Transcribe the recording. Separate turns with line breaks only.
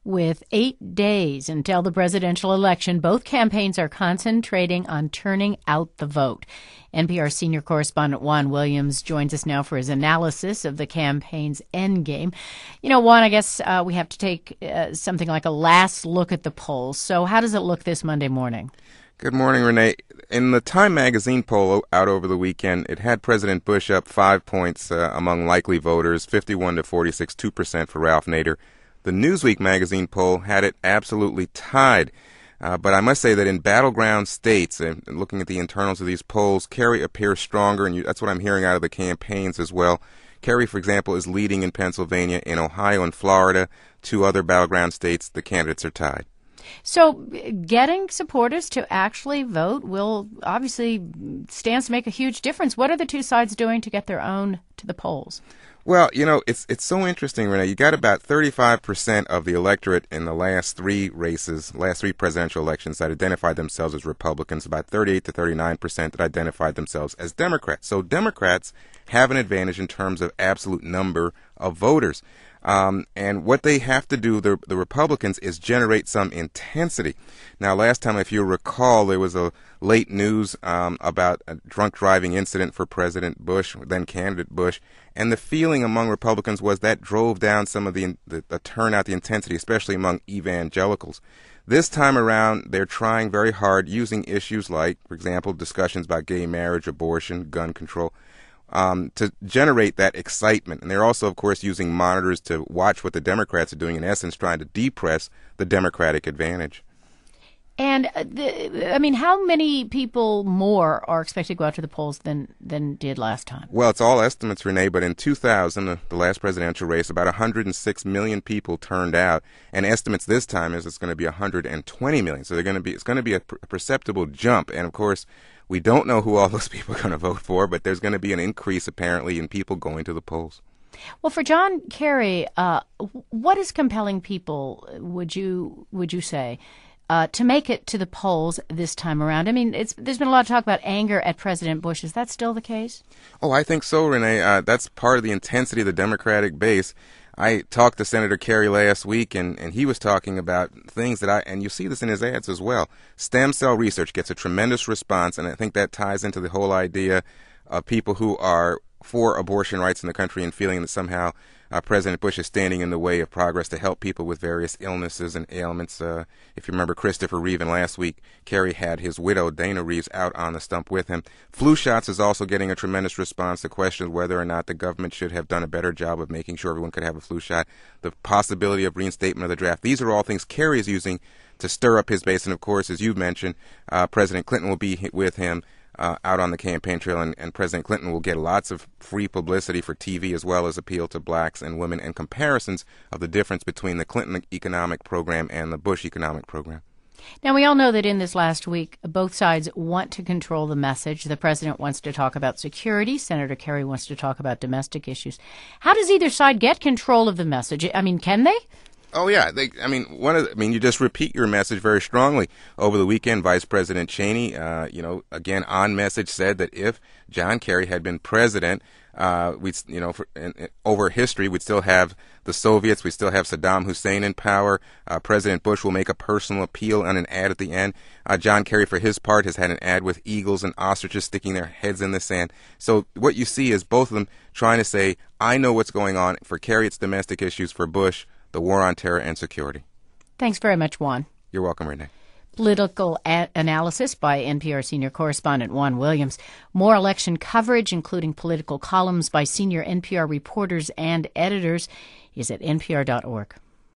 With 8 days until the presidential election, both campaigns are concentrating on turning out the vote. NPR senior correspondent Juan Williams joins us now for his analysis of the campaign's endgame. You know, Juan, I guess we have to take something like a last look at the polls. So how does it look this Monday morning?
Good morning, Renee. In the Time magazine poll out over the weekend, it had President Bush up 5 points among likely voters, 51 to 46, 2% for Ralph Nader. The Newsweek magazine poll had it absolutely tied. But I must say that in battleground states, and looking at the internals of these polls, Kerry appears stronger, and that's what I'm hearing out of the campaigns as well. Kerry, for example, is leading in Pennsylvania. In Ohio and Florida, two other battleground states, the candidates are tied.
So getting supporters to actually vote will obviously stands to make a huge difference. What are the two sides doing to get their own to the polls?
Well, you know, it's so interesting, Renee. You got about 35% of the electorate in the last three presidential elections that identified themselves as Republicans, about 38 to 39% that identified themselves as Democrats. So Democrats have an advantage in terms of absolute number of voters. And what they have to do, the Republicans, is generate some intensity. Now, last time, if you recall, there was a late news about a drunk driving incident for President Bush, then candidate Bush, and the feeling among Republicans was that drove down some of the turnout, the intensity, especially among evangelicals. This time around, they're trying very hard using issues like, for example, discussions about gay marriage, abortion, gun control, to generate that excitement. And they're also, of course, using monitors to watch what the Democrats are doing, in essence, trying to depress the Democratic advantage.
And, how many people more are expected to go out to the polls than did last time?
Well, it's all estimates, Renee, but in 2000, the last presidential race, about 106 million people turned out, and estimates this time is it's going to be 120 million. So it's going to be a perceptible jump, and of course, we don't know who all those people are going to vote for, but there's going to be an increase, apparently, in people going to the polls.
Well, for John Kerry, what is compelling people, would you say, to make it to the polls this time around? I mean, there's been a lot of talk about anger at President Bush. Is that still the case?
Oh, I think so, Renee. That's part of the intensity of the Democratic base. I talked to Senator Kerry last week, and he was talking about things and you see this in his ads as well. Stem cell research gets a tremendous response, and I think that ties into the whole idea of people who are for abortion rights in the country and feeling that somehow President Bush is standing in the way of progress to help people with various illnesses and ailments. If you remember Christopher Reeven last week, Kerry had his widow, Dana Reeves, out on the stump with him. Flu shots is also getting a tremendous response. The question of whether or not the government should have done a better job of making sure everyone could have a flu shot. The possibility of reinstatement of the draft. These are all things Kerry is using to stir up his base. And, of course, as you mentioned, President Clinton will be with him out on the campaign trail, and President Clinton will get lots of free publicity for TV, as well as appeal to blacks and women and comparisons of the difference between the Clinton economic program and the Bush economic program.
Now, we all know that in this last week, both sides want to control the message. The president wants to talk about security. Senator Kerry wants to talk about domestic issues. How does either side get control of the message? I mean, can they?
Oh, yeah. You just repeat your message very strongly. Over the weekend, Vice President Cheney, again, on message said that if John Kerry had been president, over history, we'd still have the Soviets, we'd still have Saddam Hussein in power. President Bush will make a personal appeal on an ad at the end. John Kerry, for his part, has had an ad with eagles and ostriches sticking their heads in the sand. So what you see is both of them trying to say, I know what's going on. For Kerry, it's domestic issues. For Bush, the war on terror and security.
Thanks very much, Juan.
You're welcome, Renee.
Political analysis by NPR senior correspondent Juan Williams. More election coverage, including political columns by senior NPR reporters and editors, is at npr.org.